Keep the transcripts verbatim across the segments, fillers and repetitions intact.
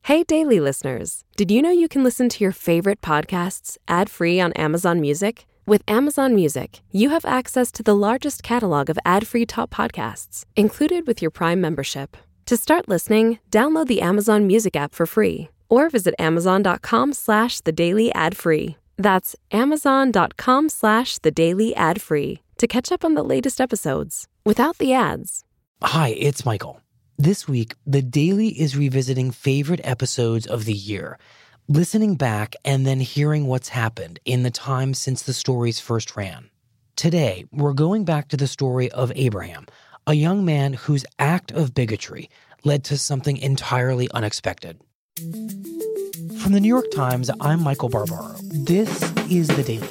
Hey, Daily listeners. Did you know you can listen to your favorite podcasts ad-free on Amazon Music? With Amazon Music, you have access to the largest catalog of ad-free top podcasts, included with your Prime membership. To start listening, download the Amazon Music app for free or visit amazon.com slash the daily ad free. That's amazon.com slash the daily ad free to catch up on the latest episodes without the ads. Hi, it's Michael. This week, The Daily is revisiting favorite episodes of the year, listening back and then hearing what's happened in the time since the stories first ran. Today, we're going back to the story of Abraham, a young man whose act of bigotry led to something entirely unexpected. From the New York Times, I'm Michael Barbaro. This is The Daily.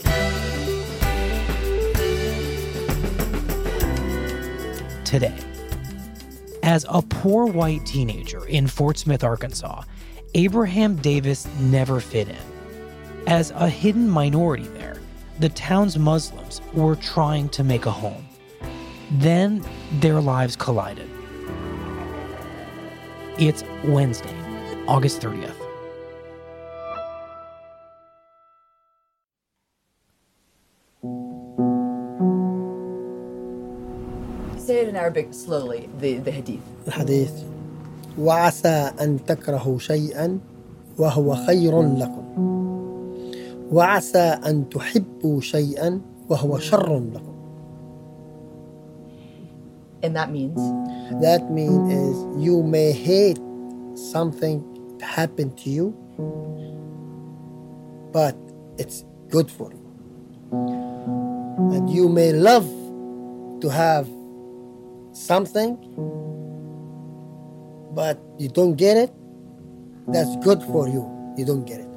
Today, as a poor white teenager in Fort Smith, Arkansas, Abraham Davis never fit in. As a hidden minority there, the town's Muslims were trying to make a home. Then their lives collided. It's Wednesday, August thirtieth. Say it in Arabic slowly, the, the hadith. الحديث وعسى أن تكرهوا شيئا وهو خير لكم وعسى أن تحبوا شيئا وهو شر لكم. And that means? That means is you may hate something that happened to you, but it's good for you. And you may love to have something, but you don't get it, that's good for you. You don't get it.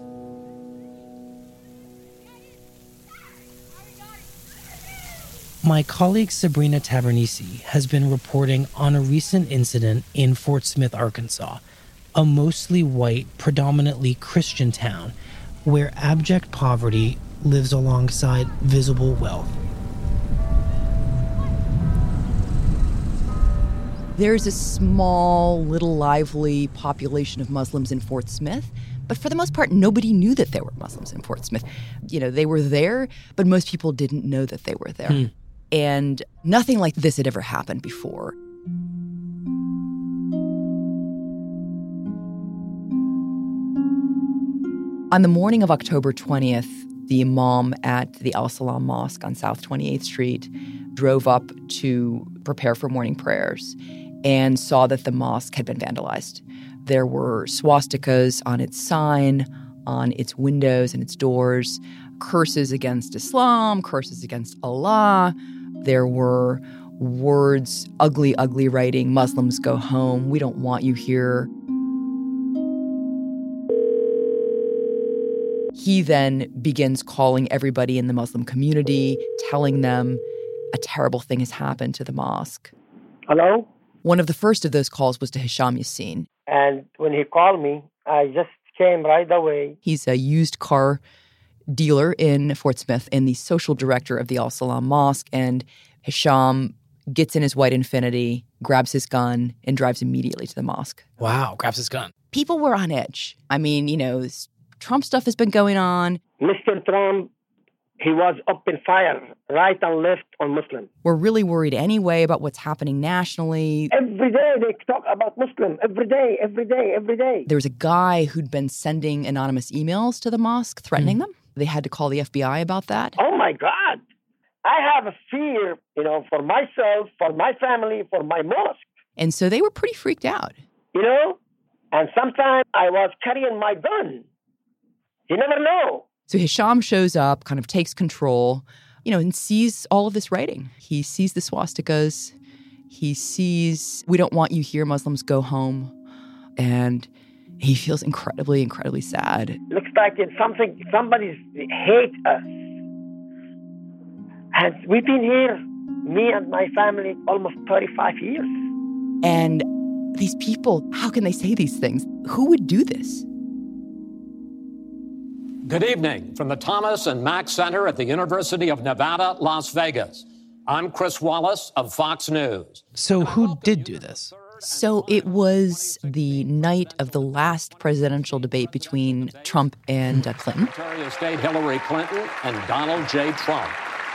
My colleague Sabrina Tavernisi has been reporting on a recent incident in Fort Smith, Arkansas, a mostly white, predominantly Christian town where abject poverty lives alongside visible wealth. There's a small, little lively population of Muslims in Fort Smith, but for the most part, nobody knew that there were Muslims in Fort Smith. You know, they were there, but most people didn't know that they were there. Hmm. And nothing like this had ever happened before. On the morning of October twentieth, the imam at the Al-Salam Mosque on South twenty-eighth Street drove up to prepare for morning prayers and saw that the mosque had been vandalized. There were swastikas on its sign, on its windows and its doors, curses against Islam, curses against Allah. There were words, ugly, ugly writing, Muslims go home, we don't want you here. He then begins calling everybody in the Muslim community, telling them a terrible thing has happened to the mosque. Hello? One of the first of those calls was to Hisham Yassin. And when he called me, I just came right away. He's a used car dealer in Fort Smith and the social director of the Al-Salam Mosque. And Hisham gets in his white Infiniti, grabs his gun, and drives immediately to the mosque. Wow, grabs his gun. People were on edge. I mean, you know, Trump stuff has been going on. Mister Trump, he was up in fire, right and left on Muslims. We're really worried anyway about what's happening nationally. Every day they talk about Muslims. Every day, every day, every day. There was a guy who'd been sending anonymous emails to the mosque threatening mm. them. They had to call the F B I about that. Oh, my God. I have a fear, you know, for myself, for my family, for my mosque. And so they were pretty freaked out. You know? And sometimes I was carrying my gun. You never know. So Hisham shows up, kind of takes control, you know, and sees all of this writing. He sees the swastikas. He sees, we don't want you here, Muslims, go home. And he feels incredibly, incredibly sad. Looks like it's something, somebody's hate us. And we've been here, me and my family, almost thirty-five years. And these people, how can they say these things? Who would do this? Good evening from the Thomas and Mack Center at the University of Nevada, Las Vegas. I'm Chris Wallace of Fox News. So who did do this? So it was the night of the last presidential debate between Trump and uh, Clinton. Secretary of State Hillary Clinton and Donald J. Trump.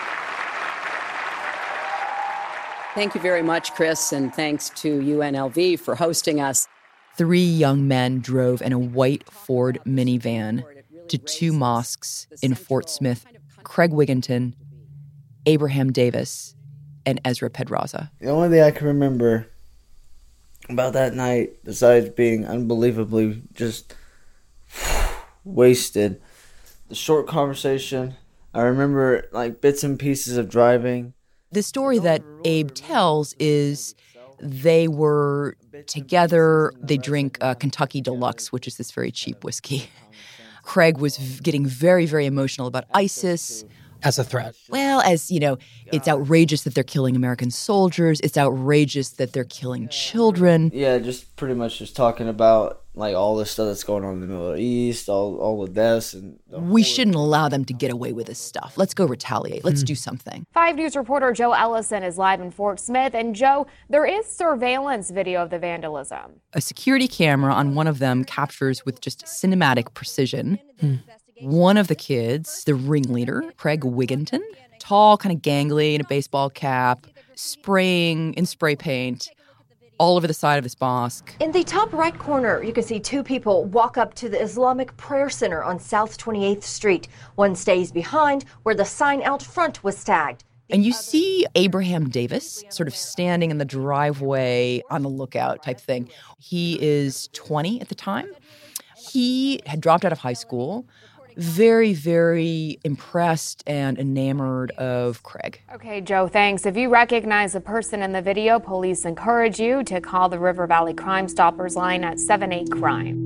Thank you very much, Chris, and thanks to U N L V for hosting us. Three young men drove in a white Ford minivan to two mosques in Fort Smith: Craig Wigginton, Abraham Davis, and Ezra Pedraza. The only thing I can remember about that night, besides being unbelievably just wasted, the short conversation, I remember like bits and pieces of driving. The story that Abe tells is they were together. They drink uh, Kentucky Deluxe, which is this very cheap whiskey. Craig was v- getting very, very emotional about ISIS. As a threat. Well, as, you know, it's outrageous that they're killing American soldiers. It's outrageous that they're killing children. Yeah, just pretty much just talking about like all the stuff that's going on in the Middle East, all all the deaths. And the We shouldn't allow them to get away with this stuff. Let's go retaliate. Let's Mm. do something. Five News reporter Joe Ellison is live in Fort Smith. And Joe, there is surveillance video of the vandalism. A security camera on one of them captures with just cinematic precision Hmm. one of the kids, the ringleader, Craig Wigginton, tall, kind of gangly in a baseball cap, spraying in spray paint all over the side of this mosque. In the top right corner, you can see two people walk up to the Islamic Prayer Center on South twenty-eighth Street. One stays behind where the sign out front was tagged. And you see Abraham Davis sort of standing in the driveway on the lookout type thing. He is twenty at the time. He had dropped out of high school, very, very impressed and enamored of Craig. Okay, Joe, thanks. If you recognize the person in the video, police encourage you to call the River Valley Crime Stoppers line at seven eight crime.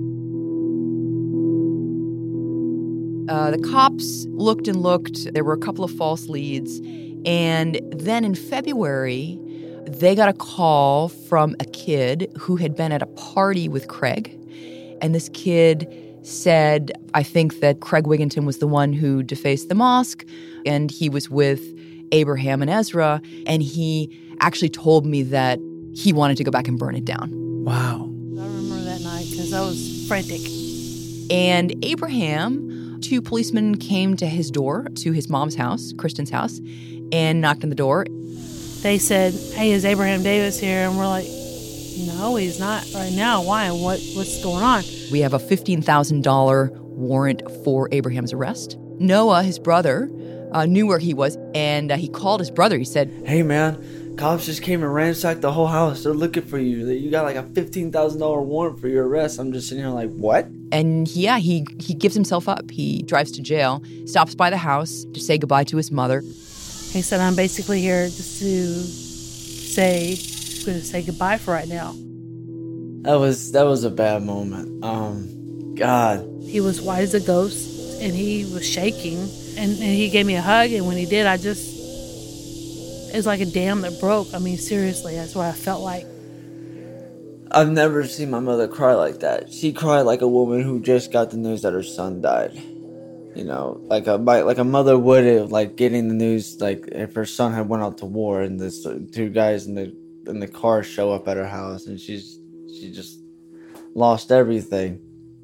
Uh, the cops looked and looked. There were a couple of false leads. And then in February, they got a call from a kid who had been at a party with Craig. And this kid said, I think that Craig Wigginton was the one who defaced the mosque, and he was with Abraham and Ezra, and he actually told me that he wanted to go back and burn it down. Wow. I remember that night because I was frantic. And Abraham, two policemen came to his door, to his mom's house, Kristen's house, and knocked on the door. They said, hey, is Abraham Davis here? And we're like, no, he's not right now. Why? What? What's going on? We have a fifteen thousand dollars warrant for Abraham's arrest. Noah, his brother, uh, knew where he was, and uh, he called his brother. He said, hey, man, cops just came and ransacked the whole house. They're looking for you. You got like a fifteen thousand dollars warrant for your arrest. I'm just sitting here like, what? And yeah, he, he gives himself up. He drives to jail, stops by the house to say goodbye to his mother. He said, I'm basically here just to say, I'm going to say goodbye for right now. That was that was a bad moment. Um, God. He was white as a ghost, and he was shaking, and, and he gave me a hug, and when he did, I just, it was like a dam that broke. I mean, seriously, that's what I felt like. I've never seen my mother cry like that. She cried like a woman who just got the news that her son died. You know, like a like a mother would have, like getting the news, like if her son had went out to war, and this two guys in the in the car show up at her house, and she's she just lost everything.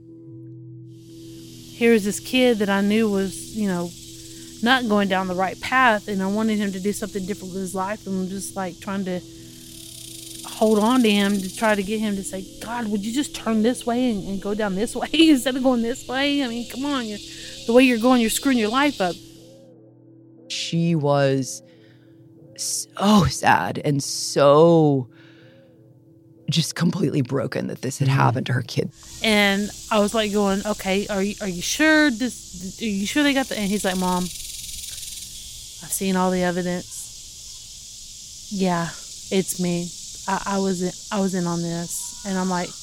Here's this kid that I knew was, you know, not going down the right path, and I wanted him to do something different with his life, and I'm just like trying to hold on to him to try to get him to say, God, would you just turn this way and, and go down this way instead of going this way? I mean, come on, you're, the way you're going, you're screwing your life up. She was so sad and so just completely broken that this had happened to her kid. And I was like going, okay, are you are you sure this? Are you sure they got the? And he's like, Mom, I've seen all the evidence. Yeah, it's me. I, I was in, I was in on this, and I'm like,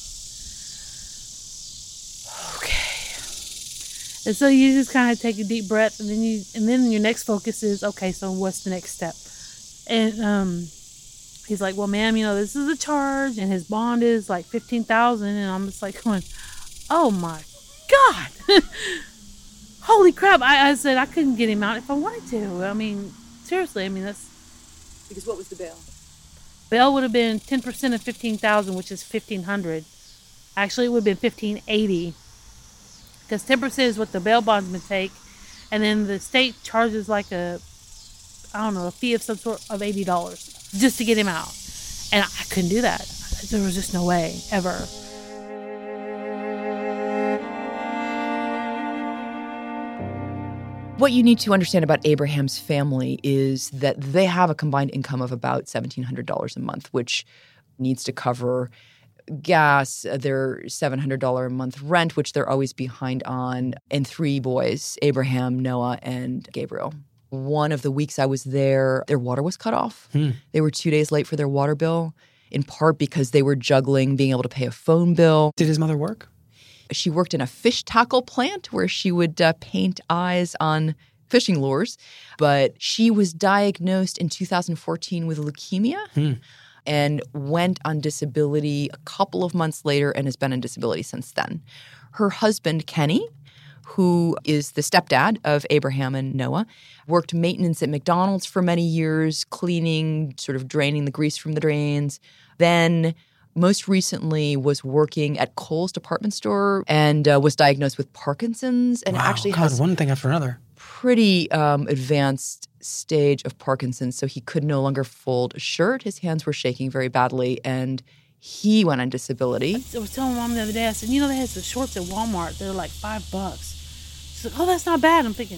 okay. And so you just kind of take a deep breath, and then you and then your next focus is, okay, so what's the next step? And um. He's like, well, ma'am, you know, this is a charge, and his bond is like fifteen thousand dollars. And I'm just like going, oh, my God. Holy crap. I, I said I couldn't get him out if I wanted to. I mean, seriously, I mean, that's... Because what was the bail? bail would have been ten percent of fifteen thousand, which is fifteen hundred. Actually, it would have been fifteen eighty, because ten percent is what the bail bondsman take, and then the state charges like a, I don't know, a fee of some sort of eighty dollars just to get him out. And I couldn't do that. There was just no way, ever. What you need to understand about Abraham's family is that they have a combined income of about seventeen hundred dollars a month, which needs to cover gas, their seven hundred dollars a month rent, which they're always behind on, and three boys, Abraham, Noah, and Gabriel. One of the weeks I was there, their water was cut off. Hmm. They were two days late for their water bill, in part because they were juggling being able to pay a phone bill. Did his mother work? She worked in a fish tackle plant where she would uh, paint eyes on fishing lures. But she was diagnosed in two thousand fourteen with leukemia hmm. and went on disability a couple of months later and has been on disability since then. Her husband, Kenny, who is the stepdad of Abraham and Noah, worked maintenance at McDonald's for many years, cleaning, sort of draining the grease from the drains. Then most recently was working at Kohl's department store and uh, was diagnosed with Parkinson's and wow, actually God, has one thing after another. Pretty um, advanced stage of Parkinson's, so he could no longer fold a shirt. His hands were shaking very badly, and he went on disability. I was telling Mom the other day, I said, you know, they had some shorts at Walmart. They're like five bucks. She's like, oh, that's not bad. I'm thinking,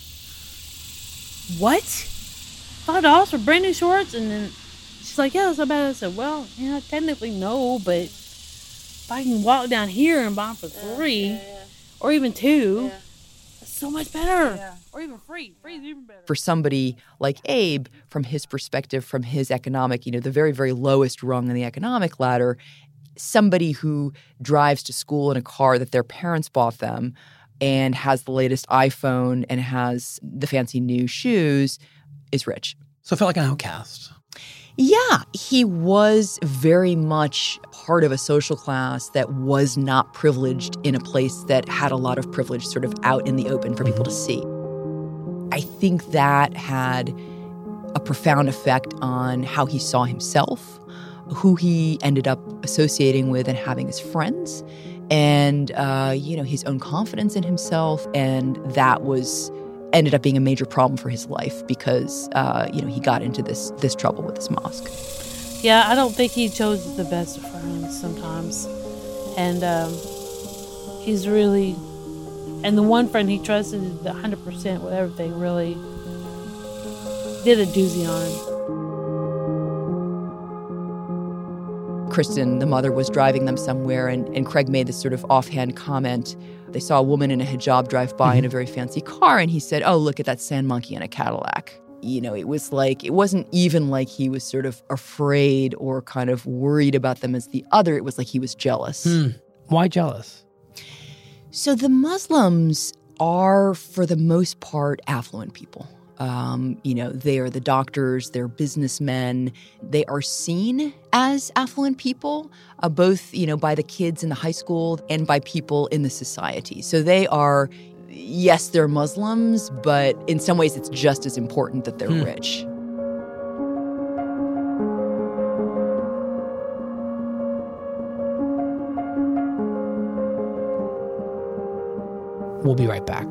what? Five dollars for brand new shorts? And then she's like, yeah, that's not bad. I said, well, yeah, technically no, but if I can walk down here and buy them for three, yeah, yeah, yeah. or even two, yeah. that's so much better. Yeah. Or even free. Free is even better. For somebody like Abe, from his perspective, from his economic, you know, the very, very lowest rung in the economic ladder, somebody who drives to school in a car that their parents bought them and has the latest iPhone and has the fancy new shoes is rich. So it felt like an outcast. Yeah, he was very much part of a social class that was not privileged in a place that had a lot of privilege sort of out in the open for people to see. I think that had a profound effect on how he saw himself, who he ended up associating with and having as friends, and, uh, you know, his own confidence in himself. And that was ended up being a major problem for his life because, uh, you know, he got into this this trouble with this mosque. Yeah, I don't think he chose the best of friends sometimes. And um, he's really, and the one friend he trusted one hundred percent with everything really did a doozy on him. Kristen, the mother, was driving them somewhere, and, and Craig made this sort of offhand comment. They saw a woman in a hijab drive by mm-hmm. in a very fancy car, and he said, oh, look at that sand monkey in a Cadillac. You know, it was like, it wasn't even like he was sort of afraid or kind of worried about them as the other. It was like he was jealous. Hmm. Why jealous? So the Muslims are, for the most part, affluent people. Um, you know, they are the doctors, they're businessmen. They are seen as affluent people, uh, both, you know, by the kids in the high school and by people in the society. So they are, yes, they're Muslims, but in some ways it's just as important that they're hmm. rich. We'll be right back.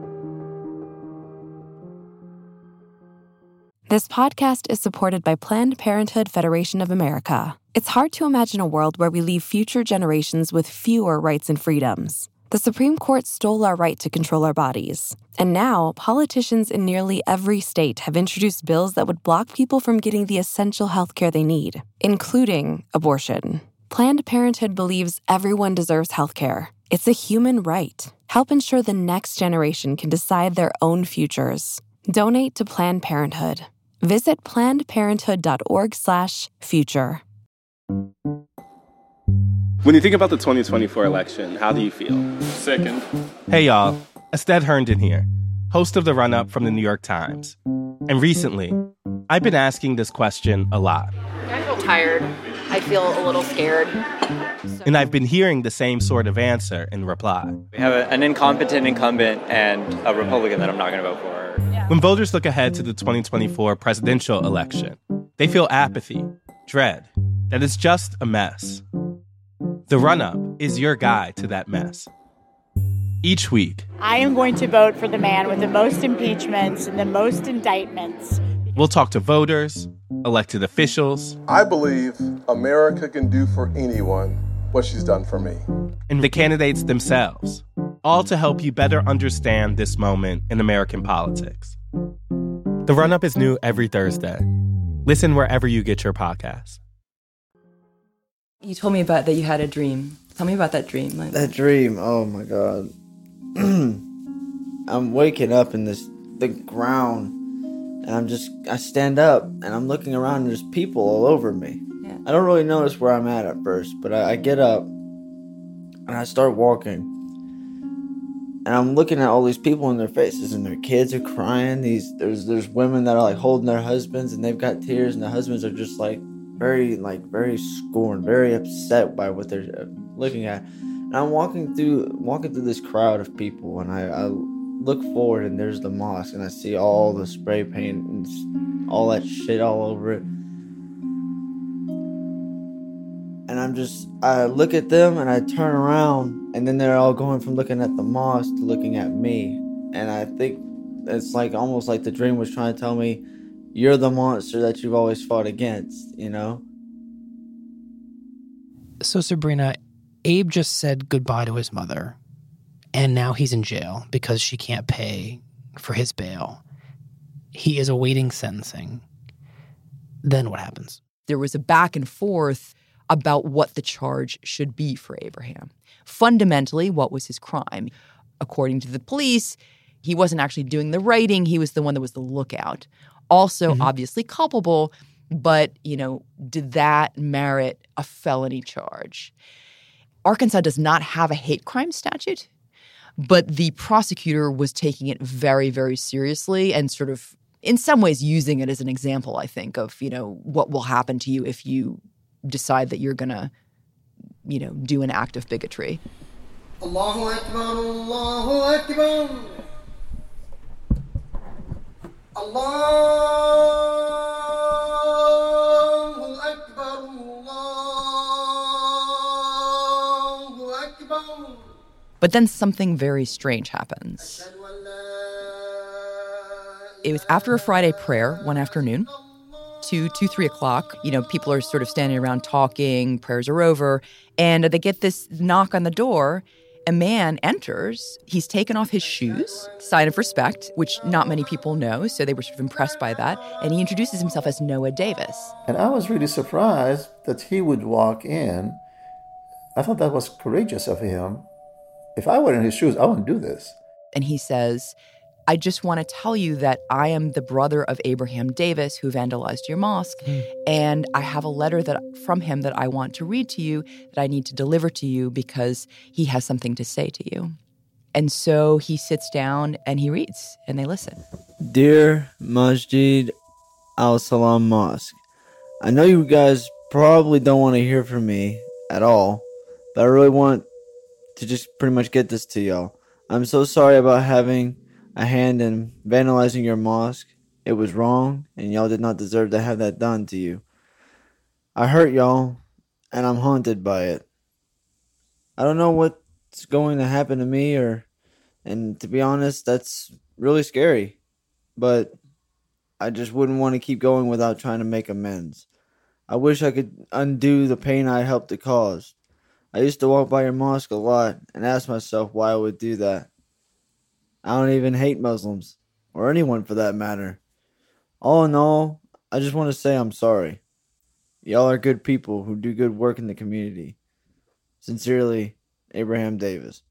This podcast is supported by Planned Parenthood Federation of America. It's hard to imagine a world where we leave future generations with fewer rights and freedoms. The Supreme Court stole our right to control our bodies. And now, politicians in nearly every state have introduced bills that would block people from getting the essential health care they need, including abortion. Planned Parenthood believes everyone deserves health care. It's a human right. Help ensure the next generation can decide their own futures. Donate to Planned Parenthood. Visit plannedparenthood.org slash future. When you think about the twenty twenty-four election, how do you feel? Sickened. Hey, y'all. Estelle Herndon here, host of The Run-Up from the New York Times. And recently, I've been asking this question a lot. I feel tired. I feel a little scared. So. And I've been hearing the same sort of answer in reply. We have a, an incompetent incumbent and a Republican that I'm not going to vote for. When voters look ahead to the twenty twenty-four presidential election, they feel apathy, dread, that it's just a mess. The Run-Up is your guide to that mess. Each week, I am going to vote for the man with the most impeachments and the most indictments. We'll talk to voters, elected officials. I believe America can do for anyone what she's done for me. And the candidates themselves, all to help you better understand this moment in American politics. The Run-Up is new every Thursday. Listen wherever you get your podcasts. You told me about that you had a dream. Tell me about that dream. Like, that dream, oh my God. I'm waking up in this big ground, and I'm just, I stand up, and I'm looking around, and there's people all over me. Yeah. I don't really notice where I'm at at first, but I, I get up, and I start walking. And I'm looking at all these people in their faces, and their kids are crying. These there's there's women that are like holding their husbands, and they've got tears, and the husbands are just like very like very scorned, very upset by what they're looking at. And I'm walking through walking through this crowd of people, and I, I look forward, and there's the mosque, and I see all the spray paint and all that shit all over it. And I'm just, I look at them and I turn around, and then they're all going from looking at the mosque to looking at me. And I think it's like almost like the dream was trying to tell me, you're the monster that you've always fought against, you know? So, Sabrina, Abe just said goodbye to his mother, and now he's in jail because she can't pay for his bail. He is awaiting sentencing. Then what happens? There was a back and forth about what the charge should be for Abraham. Fundamentally, what was his crime? According to the police, he wasn't actually doing the writing. He was the one that was the lookout. Also, mm-hmm. obviously culpable, but, you know, did that merit a felony charge? Arkansas does not have a hate crime statute, but the prosecutor was taking it very, very seriously and sort of, in some ways, using it as an example, I think, of, you know, what will happen to you if you decide that you're going to, you know, do an act of bigotry. Allahu Akbar, Allahu Akbar. Allahu Akbar, Allahu Akbar. But then something very strange happens. It was after a Friday prayer one afternoon. Two, two, three o'clock, you know, people are sort of standing around talking, prayers are over, and they get this knock on the door. A man enters. He's taken off his shoes, sign of respect, which not many people know, so they were sort of impressed by that. And he introduces himself as Noah Davis. And I was really surprised that he would walk in. I thought that was courageous of him. If I were in his shoes, I wouldn't do this. And he says, I just want to tell you that I am the brother of Abraham Davis who vandalized your mosque, mm. and I have a letter that from him that I want to read to you, that I need to deliver to you because he has something to say to you. And so he sits down and he reads, and they listen. Dear Masjid Al-Salam Mosque, I know you guys probably don't want to hear from me at all, but I really want to just pretty much get this to y'all. I'm so sorry about having a hand in vandalizing your mosque. It was wrong, and y'all did not deserve to have that done to you. I hurt y'all, and I'm haunted by it. I don't know what's going to happen to me, or, and to be honest, that's really scary. But I just wouldn't want to keep going without trying to make amends. I wish I could undo the pain I helped to cause. I used to walk by your mosque a lot and ask myself why I would do that. I don't even hate Muslims, or anyone for that matter. All in all, I just want to say I'm sorry. Y'all are good people who do good work in the community. Sincerely, Abraham Davis.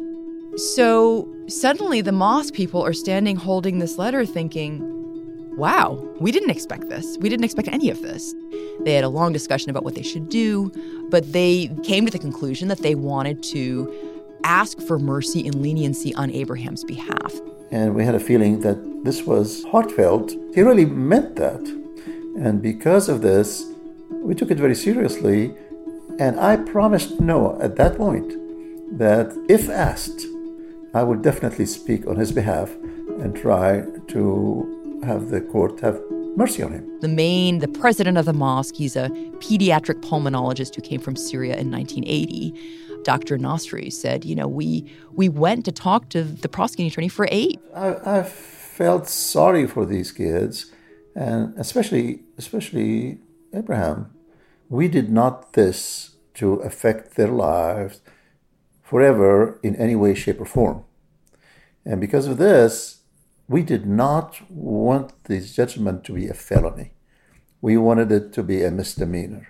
So suddenly the mosque people are standing holding this letter thinking, wow, we didn't expect this. We didn't expect any of this. They had a long discussion about what they should do, but they came to the conclusion that they wanted to ask for mercy and leniency on Abraham's behalf. And we had a feeling that this was heartfelt. He really meant that. And because of this, we took it very seriously. And I promised Noah at that point that if asked, I would definitely speak on his behalf and try to have the court have mercy on him. The main, the president of the mosque, he's a pediatric pulmonologist who came from Syria in nineteen eighty. Doctor Nasri said, you know, we we went to talk to the prosecuting attorney for Abe. I, I felt sorry for these kids, and especially especially Abraham. We did not this to affect their lives forever in any way, shape, or form. And because of this, we did not want this judgment to be a felony. We wanted it to be a misdemeanor.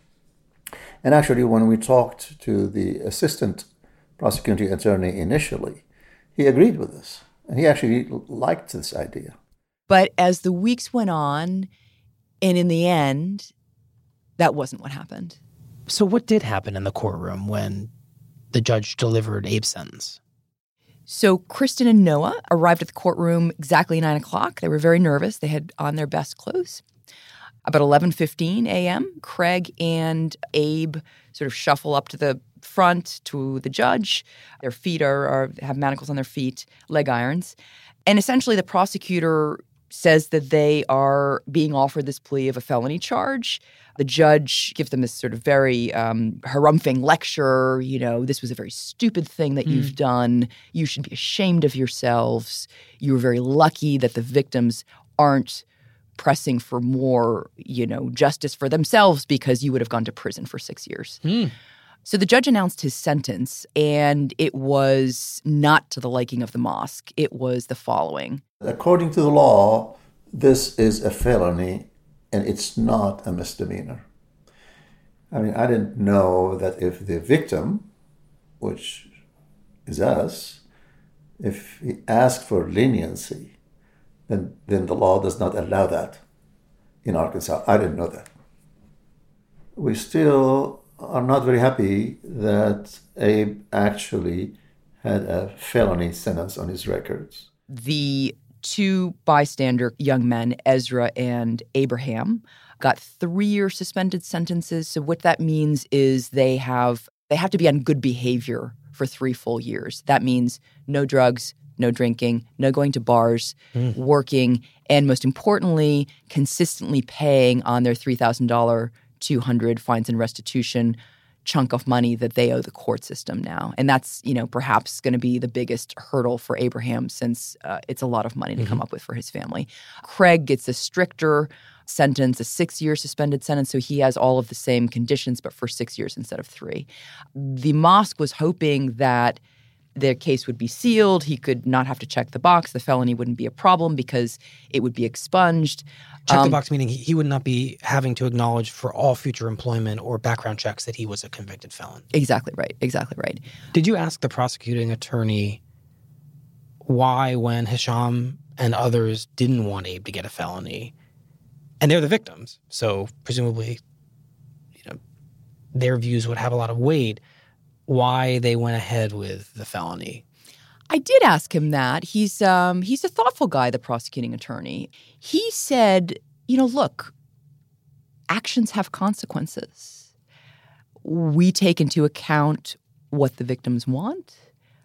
And actually, when we talked to the assistant prosecuting attorney initially, he agreed with this. And he actually liked this idea. But as the weeks went on, and in the end, that wasn't what happened. So what did happen in the courtroom when the judge delivered Abe's sentence? So Kristen and Noah arrived at the courtroom exactly nine o'clock. They were very nervous. They had on their best clothes. About eleven fifteen a.m., Craig and Abe sort of shuffle up to the front to the judge. Their feet are, are have manacles on their feet, leg irons. And essentially the prosecutor says that they are being offered this plea of a felony charge. The judge gives them this sort of very um, harumphing lecture. You know, this was a very stupid thing that mm. you've done. You should be ashamed of yourselves. You were very lucky that the victims aren't pressing for more, you know, justice for themselves because you would have gone to prison for six years. Mm. So the judge announced his sentence, and it was not to the liking of the mosque. It was the following. According to the law, this is a felony, and it's not a misdemeanor. I mean, I didn't know that if the victim, which is us, if he asked for leniency, then, then the law does not allow that in Arkansas. I didn't know that. We still are not very happy that Abe actually had a felony sentence on his records. The two bystander young men, Ezra and Abraham, got three-year suspended sentences. So what that means is they have they have to be on good behavior for three full years. That means no drugs, no drinking, no going to bars, mm. working, and most importantly, consistently paying on their three thousand dollars, two hundred dollars fines and restitution chunk of money that they owe the court system now. And that's, you know, perhaps going to be the biggest hurdle for Abraham since uh, it's a lot of money to mm-hmm. come up with for his family. Craig gets a stricter sentence, a six-year suspended sentence, so he has all of the same conditions, but for six years instead of three. The mosque was hoping that their case would be sealed. He could not have to check the box. The felony wouldn't be a problem because it would be expunged. Check um, the box meaning he, he would not be having to acknowledge for all future employment or background checks that he was a convicted felon. Exactly right. Exactly right. Did you ask the prosecuting attorney why, when Hisham and others didn't want Abe to get a felony, and they're the victims, so presumably, you know, their views would have a lot of weight, why they went ahead with the felony? I did ask him that. He's um, he's a thoughtful guy, the prosecuting attorney. He said, you know, look, actions have consequences. We take into account what the victims want,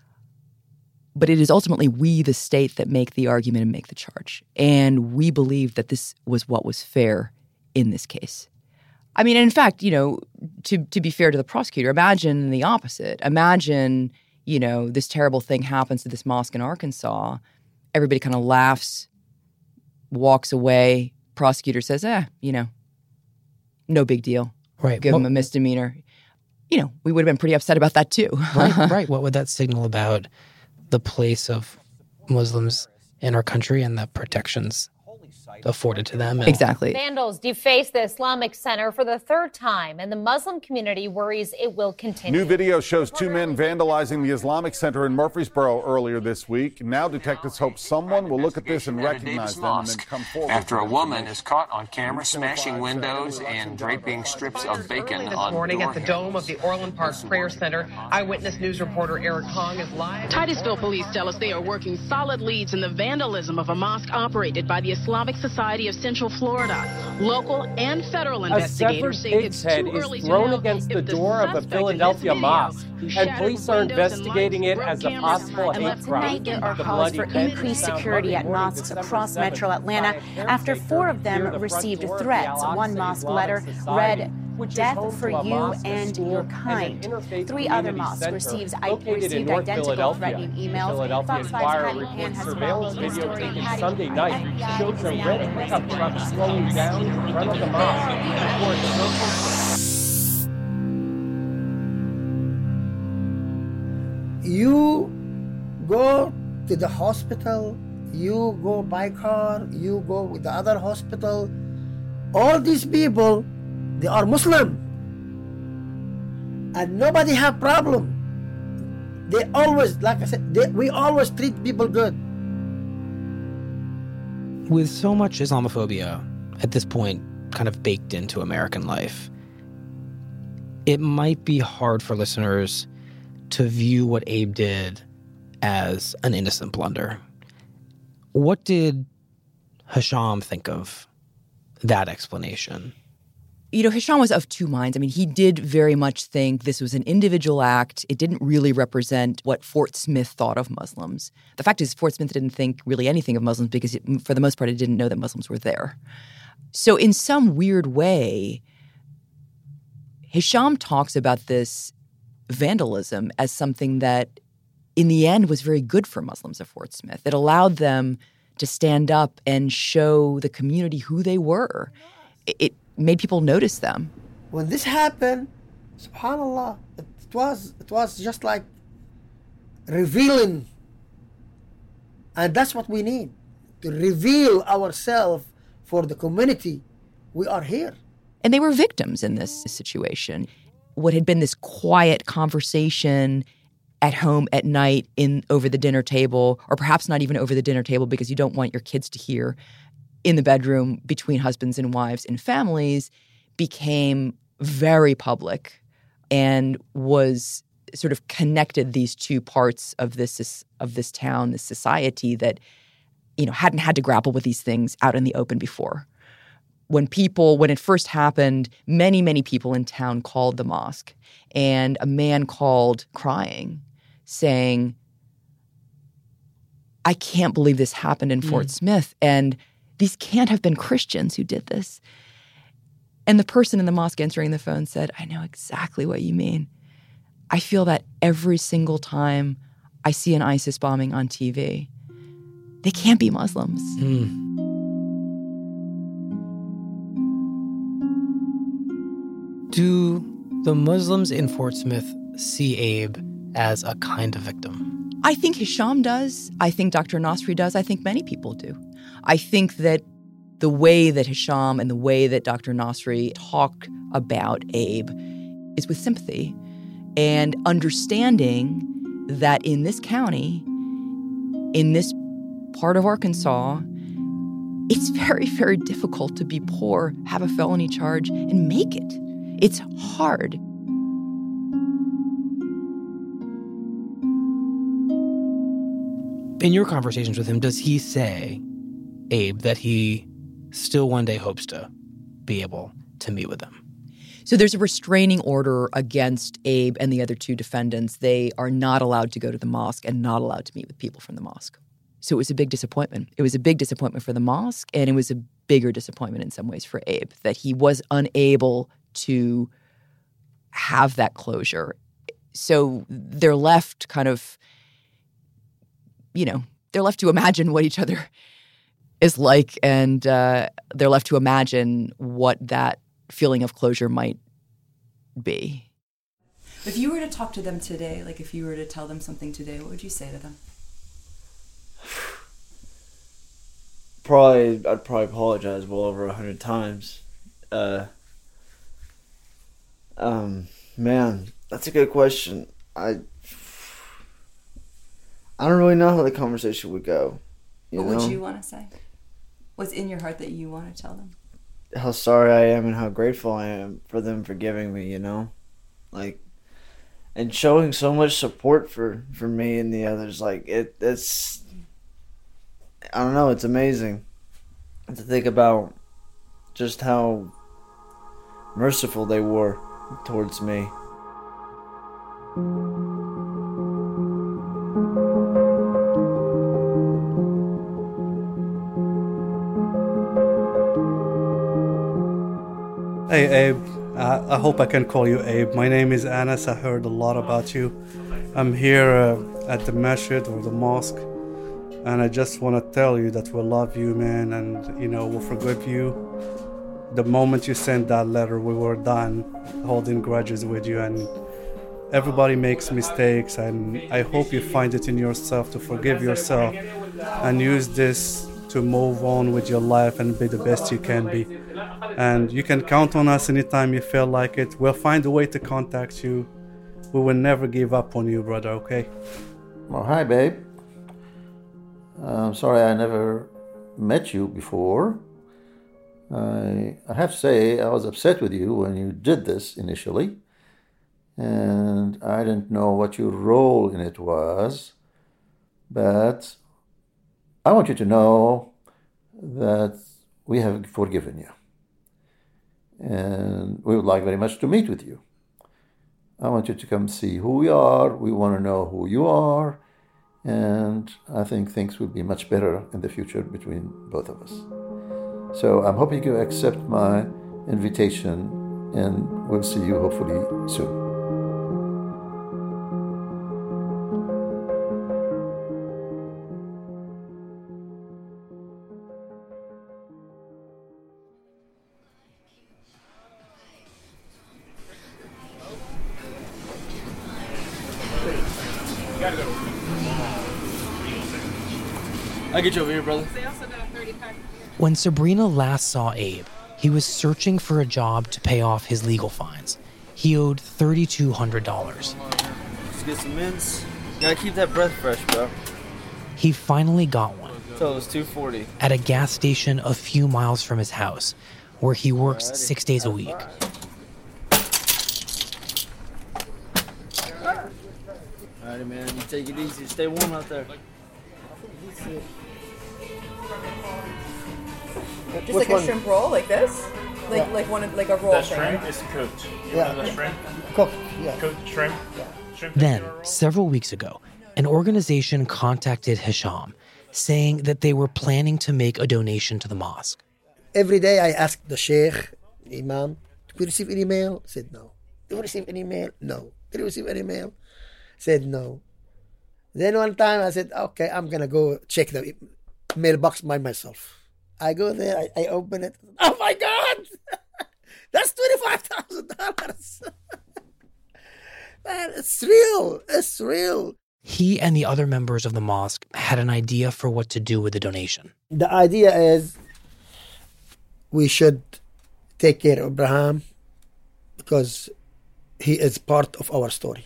but it is ultimately we, the state, that make the argument and make the charge. And we believe that this was what was fair in this case. I mean, in fact, you know, to to be fair to the prosecutor, imagine the opposite. Imagine, you know, this terrible thing happens to this mosque in Arkansas. Everybody kind of laughs, walks away. Prosecutor says, eh, you know, no big deal. Right. Give well, him a misdemeanor. You know, we would have been pretty upset about that too. right, right. What would that signal about the place of Muslims in our country and the protections afforded to them? And exactly. Vandals defaced the Islamic Center for the third time, and the Muslim community worries it will continue. New video shows two men vandalizing the Islamic Center in Murfreesboro earlier this week. Now detectives hope someone will look at this and recognize them and then come forward. After a woman is caught on camera smashing windows and draping strips of bacon this on morning door at the dome of the Orland Park Prayer Center. Eyewitness News reporter Eric Hong is live. Titusville police tell us they are working solid leads in the vandalism of a mosque operated by the Islamic Society Society of Central Florida. Local and federal A investigators severed say pig's it's head too is early to thrown know against the if the door of a suspect in this Philadelphia video, mosque, who and shattered police are windows and investigating it lights, as a broke possible cameras, hate and crime. there are The calls bloody for head was increased found security Monday at morning, mosques December across seventh, metro by Atlanta a after caretaker four of them near the front received door of the threats. Al-Aqsa One mosque Islamic letter Society, read, which is "Death home for to a you mosque, a and school, your and an kind." interfaith Three other community mosques center received, located in received North identical Philadelphia. threatening The emails. Philadelphia Fox five's Inquirer Patty reports Pan has surveillance followed the video story. taken Patty, Sunday the night F B I shows is a now red pickup truck slowing down in front of the mosque before it circles. You go to the hospital, you go by car, you go with the other hospital. All these people, they are Muslim. And nobody have problem. They always, like I said, they, we always treat people good. With so much Islamophobia at this point kind of baked into American life, it might be hard for listeners to view what Abe did as an innocent blunder. What did Hisham think of that explanation? You know, Hisham was of two minds. I mean, he did very much think this was an individual act. It didn't really represent what Fort Smith thought of Muslims. The fact is, Fort Smith didn't think really anything of Muslims because, it, for the most part, it didn't know that Muslims were there. So in some weird way, Hisham talks about this vandalism as something that, in the end, was very good for Muslims of Fort Smith. It allowed them to stand up and show the community who they were. It, it made people notice them. When this happened, subhanAllah, it, it was it was just like revealing. And that's what we need, to reveal ourselves for the community. We are here. And they were victims in this situation. What had been this quiet conversation at home at night in over the dinner table, or perhaps not even over the dinner table because you don't want your kids to hear, in the bedroom between husbands and wives and families, became very public and was sort of connected these two parts of this of this town, this society that, you know, hadn't had to grapple with these things out in the open before. When people, when it first happened, many, many people in town called the mosque, and a man called crying, saying, "I can't believe this happened in mm. Fort Smith, and these can't have been Christians who did this." And the person in the mosque answering the phone said, "I know exactly what you mean. I feel that every single time I see an ISIS bombing on T V. They can't be Muslims." Mm. Do the Muslims in Fort Smith see Abe as a kind of victim? I think Hisham does. I think Doctor Nasri does. I think many people do. I think that the way that Hisham and the way that Doctor Nasri talk about Abe is with sympathy and understanding that in this county, in this part of Arkansas, it's very, very difficult to be poor, have a felony charge, and make it. It's hard. In your conversations with him, does he say, Abe, that he still one day hopes to be able to meet with them? So there's a restraining order against Abe and the other two defendants. They are not allowed to go to the mosque and not allowed to meet with people from the mosque. So it was a big disappointment. It was a big disappointment for the mosque, and it was a bigger disappointment in some ways for Abe, that he was unable to have that closure. So they're left kind of, you know, they're left to imagine what each other is like, and uh, they're left to imagine what that feeling of closure might be. If you were to talk to them today, like if you were to tell them something today, what would you say to them? Probably, I'd probably apologize well over a hundred times. Uh, um, man, that's a good question. I, I don't really know how the conversation would go. You what know? would you want to say? What's in your heart that you want to tell them? How sorry I am and how grateful I am for them forgiving me, you know? Like, and showing so much support for, for me and the others. Like, it, it's, I don't know, it's amazing. to think about just how merciful they were towards me. Hey Abe, uh, I hope I can call you Abe. My name is Anas. I heard a lot about you. I'm here uh, at the masjid or the mosque, and I just want to tell you that we love you, man, and you know we'll forgive you. The moment you sent that letter, we were done holding grudges with you, and everybody makes mistakes, and I hope you find it in yourself to forgive yourself and use this to move on with your life and be the best you can be. And you can count on us anytime you feel like it. We'll find a way to contact you. We will never give up on you, brother, okay? Well, hi, babe. I'm sorry I never met you before. I, I have to say I was upset with you when you did this initially, and I didn't know what your role in it was, but I want you to know that we have forgiven you, and we would like very much to meet with you. I want you to come see who we are. We want to know who you are, and I think things will be much better in the future between both of us. So I'm hoping you accept my invitation, and we'll see you hopefully soon. I'll get you over here, brother. When Sabrina last saw Abe, he was searching for a job to pay off his legal fines. He owed three thousand two hundred dollars. Let's get some mints. Gotta keep that breath fresh, bro. He finally got one. So it was two forty. At a gas station a few miles from his house, where he works Alrighty. six days a week. Alrighty, man. You take it easy. Stay warm out there. Just Which like one? a shrimp roll, like this, like Yeah. like one of like a roll That thing. shrimp is cooked. You Yeah. know the shrimp? Cooked, yeah. Cooked shrimp. Yeah. Shrimp Then, several weeks ago, an organization contacted Hisham, saying that they were planning to make a donation to the mosque. Every day I ask the sheikh, the imam, did we receive any mail? Said no. Did we receive any mail? No. Did we receive any mail? Said no. Then one time I said, okay, I'm going to go check the mailbox by myself. I go there, I, I open it. Oh my God! That's twenty-five thousand dollars. Man, it's real. It's real. He and the other members of the mosque had an idea for what to do with the donation. The idea is we should take care of Abraham because he is part of our story.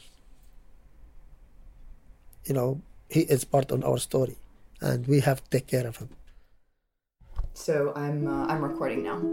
You know, he is part of our story, and we have to take care of him. So I'm uh, I'm recording now.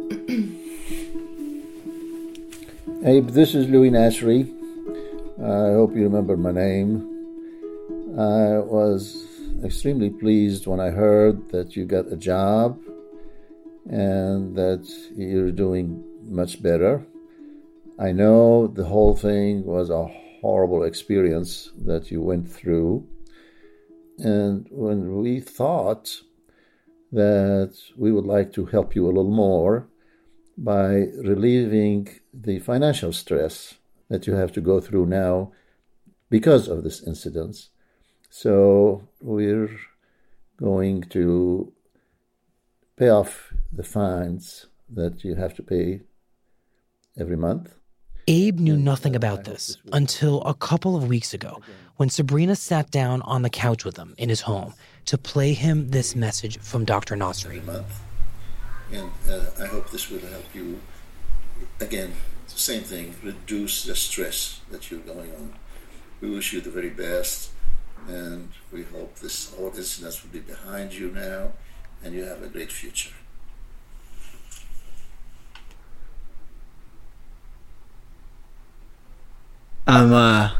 Abe, this is Louis Nasri. I hope you remember my name. I was extremely pleased when I heard that you got a job and that you're doing much better. I know the whole thing was a horrible experience that you went through. And when we thought that we would like to help you a little more by relieving the financial stress that you have to go through now because of this incident. So we're going to pay off the fines that you have to pay every month. Abe knew nothing about this until a couple of weeks ago when Sabrina sat down on the couch with him in his home to play him this message from Doctor Nasri. And uh, I hope this will help you, again, same thing, reduce the stress that you're going on. We wish you the very best, and we hope this whole incident will be behind you now, and you have a great future. I'm, uh...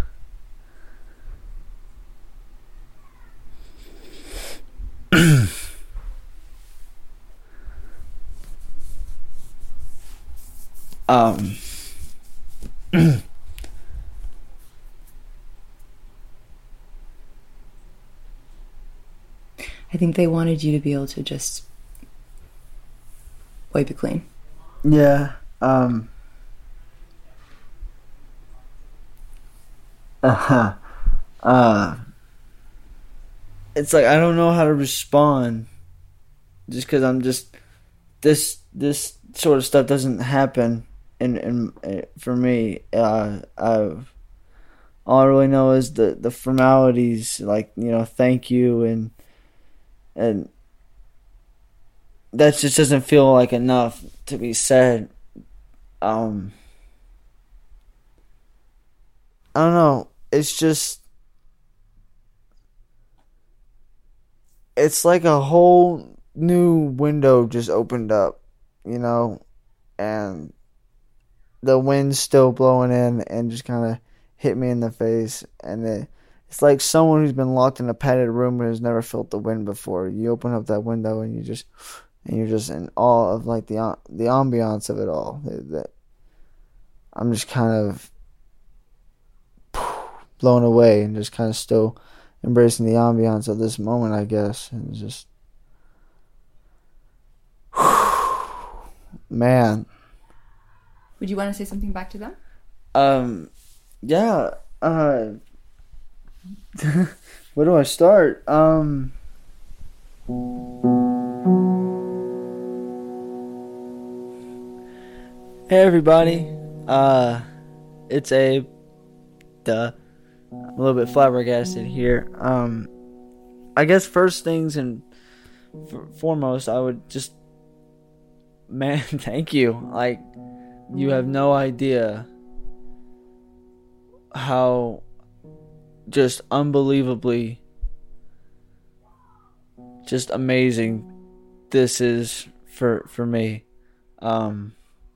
Um, I think they wanted you to be able to just wipe it clean. Yeah. Um, uh-huh. Uh, it's like I don't know how to respond, just because I'm just this this sort of stuff doesn't happen, and and for me, uh, I've all I really know is the the formalities, like, you know, thank you, and and that just doesn't feel like enough to be said. Um, I don't know. It's just, it's like a whole new window just opened up, you know, and the wind's still blowing in and just kind of hit me in the face. And it, it's like someone who's been locked in a padded room and has never felt the wind before. You open up that window and you just, and you're just in awe of like the the ambiance of it all. That I'm just kind of blown away and just kind of still embracing the ambiance of this moment, I guess. And it's just, man. Would you want to say something back to them? Um, yeah. Uh, where do I start? Um. Hey everybody, uh, it's Abe. Duh. I'm a little bit flabbergasted here. Um, I guess first things and f- foremost, I would just, man, thank you. Like, you have no idea how just unbelievably just amazing this is for for me. Um,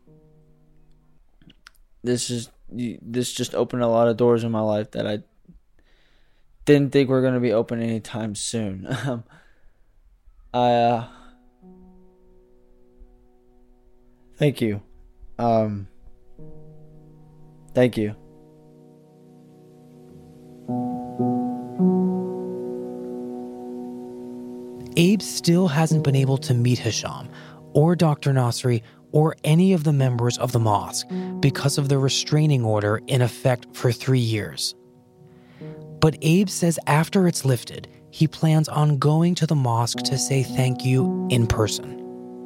this is this just opened a lot of doors in my life that I didn't think were going to be open anytime soon. um, I uh, thank you. Um, thank you. Abe still hasn't been able to meet Hisham or Doctor Nasri or any of the members of the mosque because of the restraining order in effect for three years. But Abe says after it's lifted, he plans on going to the mosque to say thank you in person.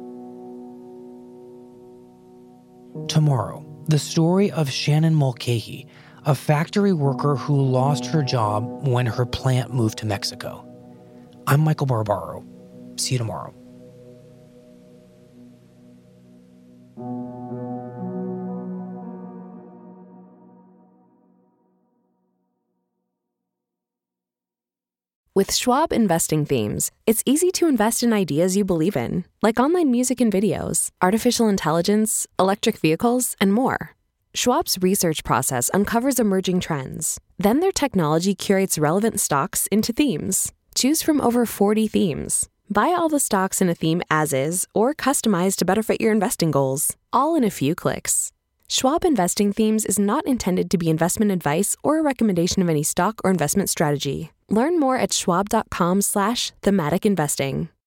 Tomorrow, the story of Shannon Mulcahy, a factory worker who lost her job when her plant moved to Mexico. I'm Michael Barbaro. See you tomorrow. With Schwab Investing Themes, it's easy to invest in ideas you believe in, like online music and videos, artificial intelligence, electric vehicles, and more. Schwab's research process uncovers emerging trends. Then their technology curates relevant stocks into themes. Choose from over forty themes. Buy all the stocks in a theme as is or customize to better fit your investing goals, all in a few clicks. Schwab Investing Themes is not intended to be investment advice or a recommendation of any stock or investment strategy. Learn more at schwab.com slash thematic investing.